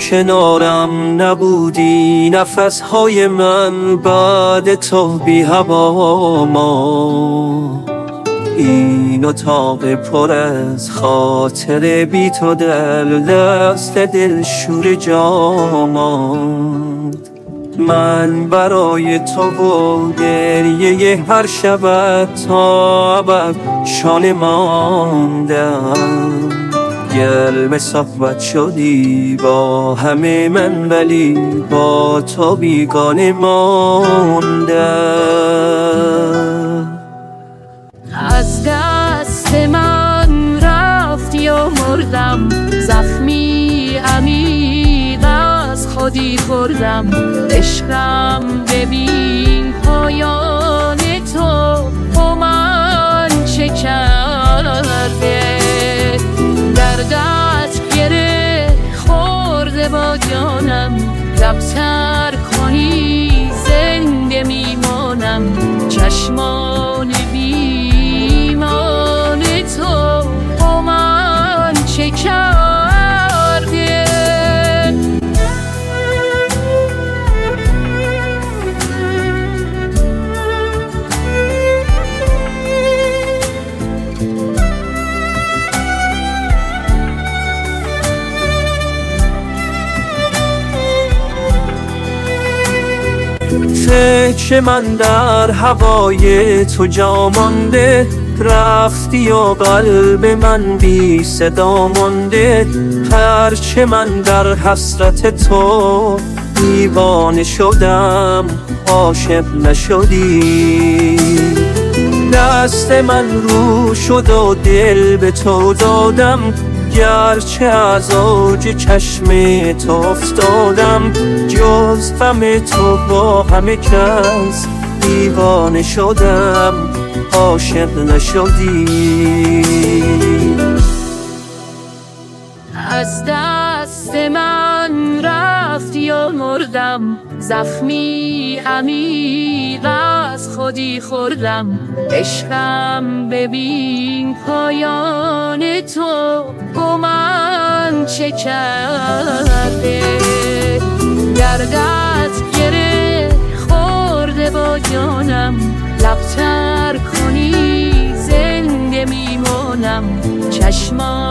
کنارم نبودی، نفسهای من بعد تو بی هوا ما. این اتاق پر از خاطر بی تو دست دل شور جا ماند. من برای تو و گریه هر شبت تا ابد شانه ماندم. گرم صحبت شدی با همه من، ولی با تو بیگانه ماندم. از دست من رفتی و مردم، زخمی عمیق از خودی خوردم. عشقم ببین پایان تو با من چه کرده. دردت گره خورده با جانم، لبتر کنی زنده میمانم. چشمان بیمان تو با من چه کرده. فکر من در هوای تو جا مانده، رفتی و قلب من بی صدا مانده. هرچه من در حسرت تو دیوانه شدم، عاشق نشدی. دست من رو شد و دل به تو دادم، گرچه از اوج چشم تو افتادم. جز غم تو با همه کس دیوانه شدم، عاشق نشدی. از دست من رفتی و مردم، زخمی عمیق از خودی خوردم. عشقم ببین پایان تو با من چه کرده. دردت گره خورده با جانم، لبتر کنی زنده میمانم. چشمان